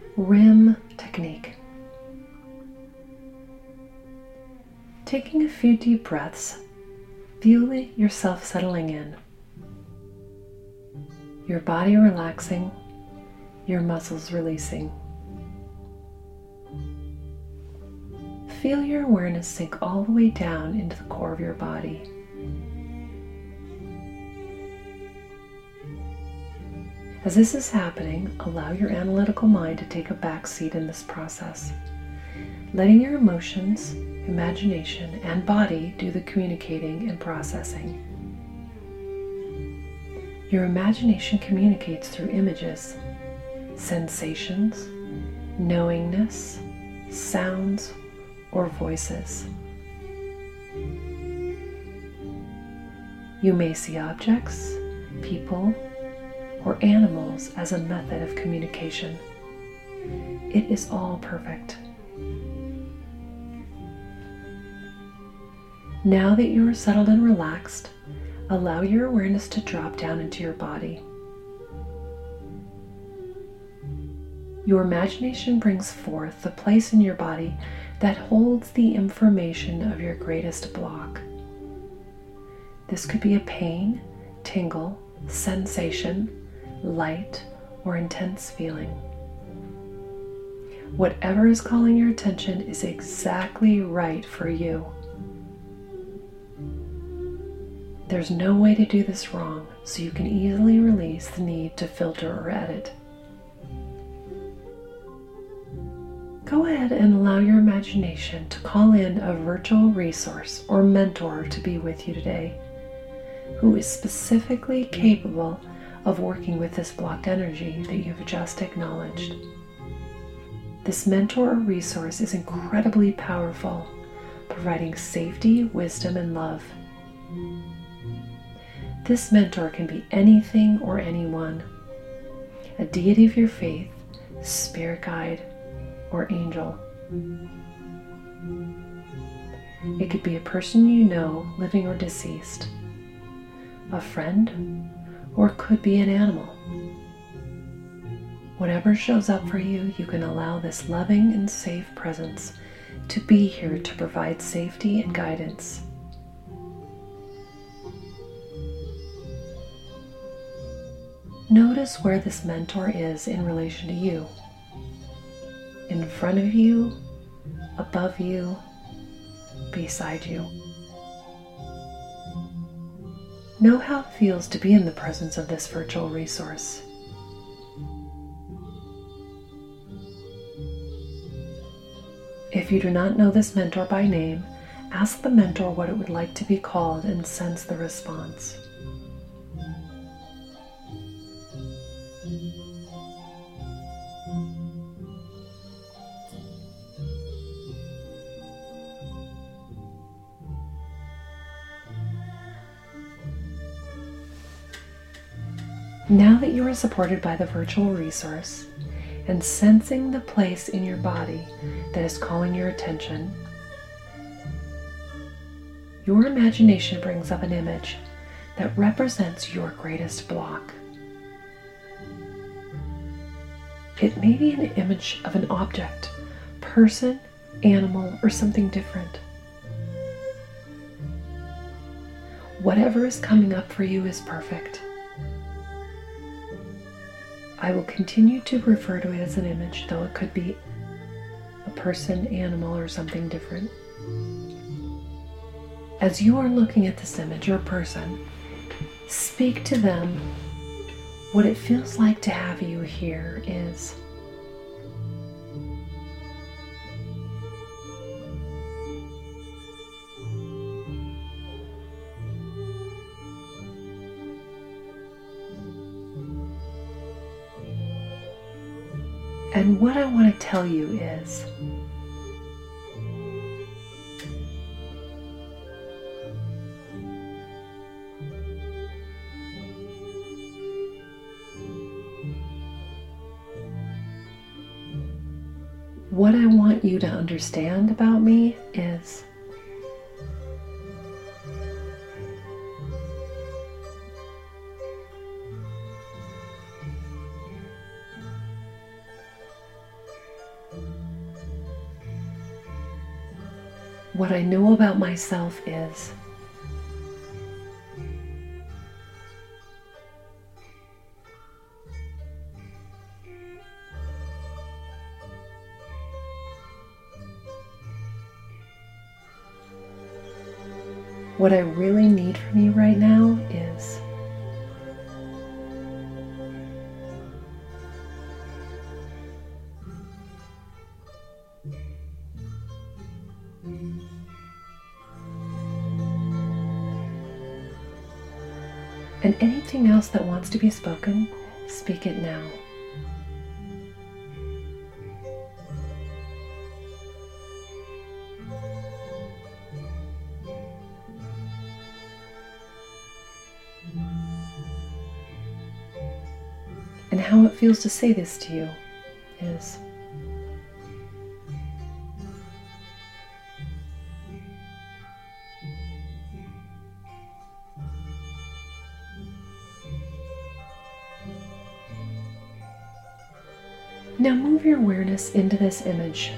REM technique. Taking a few deep breaths, feel yourself settling in. Your body relaxing, your muscles releasing. Feel your awareness sink all the way down into the core of your body. As this is happening, allow your analytical mind to take a back seat in this process, letting your emotions, imagination, and body do the communicating and processing. Your imagination communicates through images, sensations, knowingness, sounds, or voices. You may see objects, people, or animals as a method of communication. It is all perfect. Now that you are settled and relaxed, allow your awareness to drop down into your body. Your imagination brings forth the place in your body that holds the information of your greatest block. This could be a pain, tingle, sensation, light, or intense feeling. Whatever is calling your attention is exactly right for you. There's no way to do this wrong, so you can easily release the need to filter or edit. Go ahead and allow your imagination to call in a virtual resource or mentor to be with you today, who is specifically capable of working with this blocked energy that you've just acknowledged. This mentor or resource is incredibly powerful, providing safety, wisdom, and love. This mentor can be anything or anyone, a deity of your faith, spirit guide, or angel. It could be a person you know, living or deceased, a friend, or it could be an animal. Whatever shows up for you, you can allow this loving and safe presence to be here to provide safety and guidance. Notice where this mentor is in relation to you. In front of you, above you, beside you. Know how it feels to be in the presence of this virtual resource. If you do not know this mentor by name, ask the mentor what it would like to be called and sense the response. Now that you are supported by the virtual resource and sensing the place in your body that is calling your attention, your imagination brings up an image that represents your greatest block. It may be an image of an object, person, animal, or something different. Whatever is coming up for you is perfect. I will continue to refer to it as an image, though it could be a person, animal, or something different. As you are looking at this image or person, speak to them. What it feels like to have you here is. And what I want to tell you is, what I want you to understand about me is What I know about myself is. What I really need from you right now is. And anything else that wants to be spoken, speak it now. And how it feels to say this to you is. Now move your awareness into this image.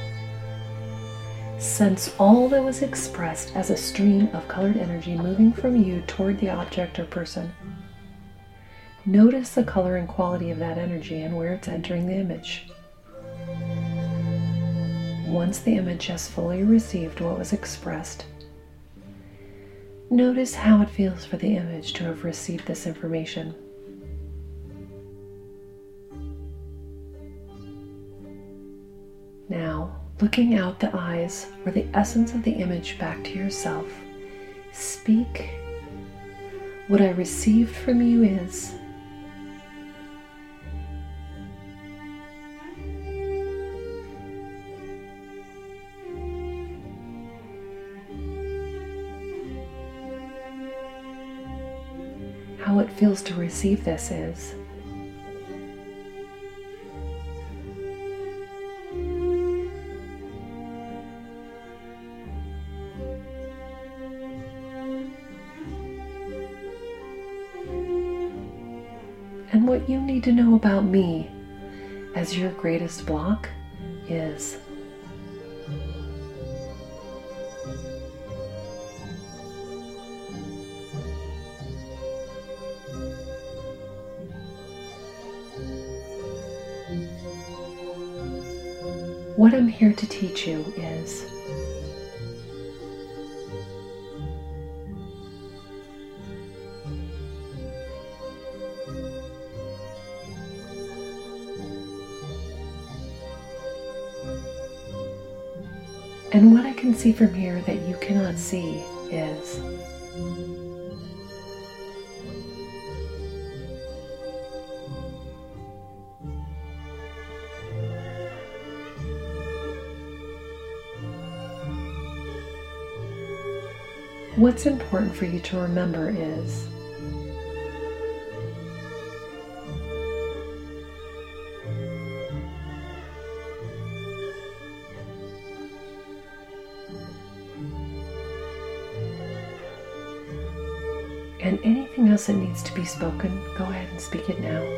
Sense all that was expressed as a stream of colored energy moving from you toward the object or person. Notice the color and quality of that energy and where it's entering the image. Once the image has fully received what was expressed, notice how it feels for the image to have received this information. Now, looking out the eyes or the essence of the image back to yourself, speak. What I received from you is. How it feels to receive this is. And what you need to know about me as your greatest block is. What I'm here to teach you is. And what I can see from here that you cannot see is. What's important for you to remember is. And anything else that needs to be spoken, go ahead and speak it now.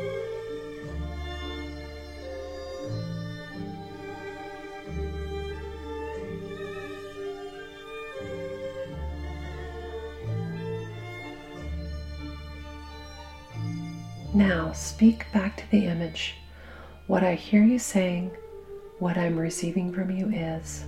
Now speak back to the image. What I hear you saying, what I'm receiving from you is.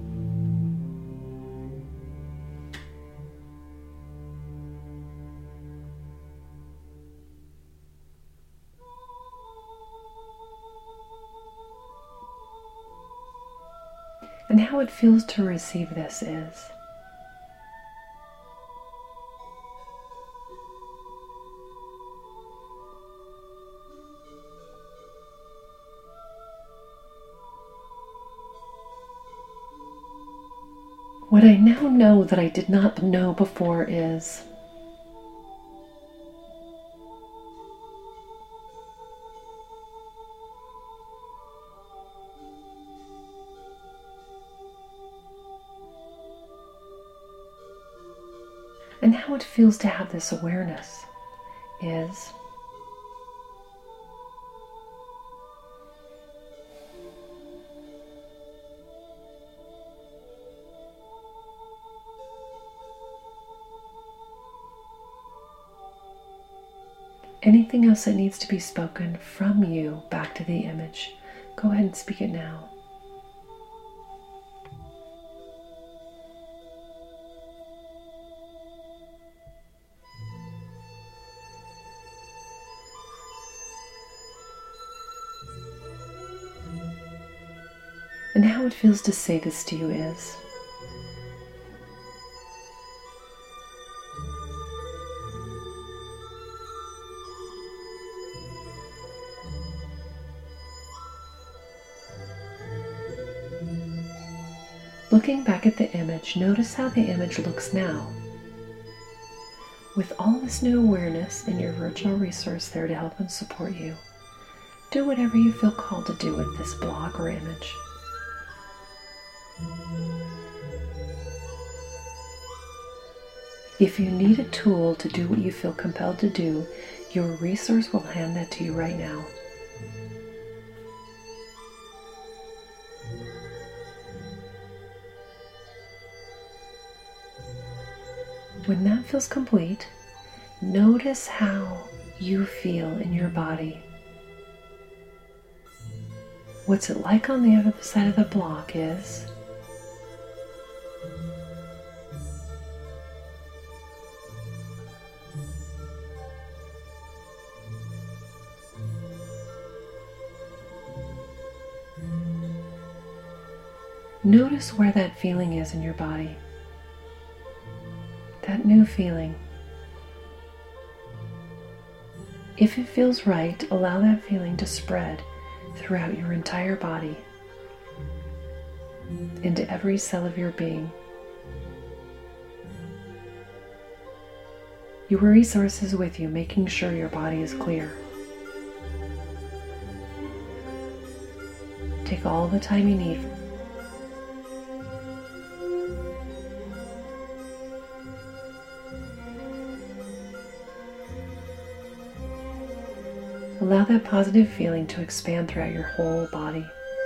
And how it feels to receive this is. What I now know that I did not know before is. And how it feels to have this awareness is. Anything else that needs to be spoken from you back to the image, go ahead and speak it now. And how it feels to say this to you is, looking back at the image, notice how the image looks now. With all this new awareness and your virtual resource there to help and support you, do whatever you feel called to do with this block or image. If you need a tool to do what you feel compelled to do, your resource will hand that to you right now. When that feels complete, notice how you feel in your body. What's it like on the other side of the block is, notice where that feeling is in your body. That new feeling. If it feels right, allow that feeling to spread throughout your entire body, into every cell of your being. Your resource is with you, making sure your body is clear. Take all the time you need. Allow that positive feeling to expand throughout your whole body.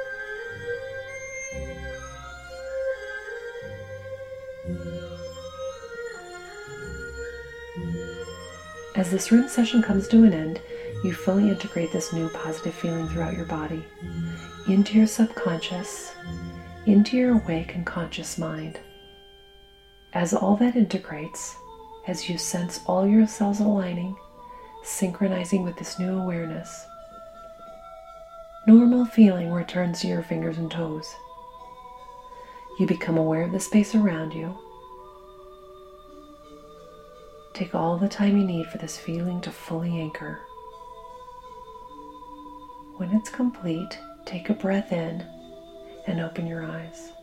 As this room session comes to an end, you fully integrate this new positive feeling throughout your body, into your subconscious, into your awake and conscious mind. As all that integrates, as you sense all your cells aligning, synchronizing with this new awareness, normal feeling returns to your fingers and toes. You become aware of the space around you. Take all the time you need for this feeling to fully anchor. When it's complete, take a breath in and open your eyes.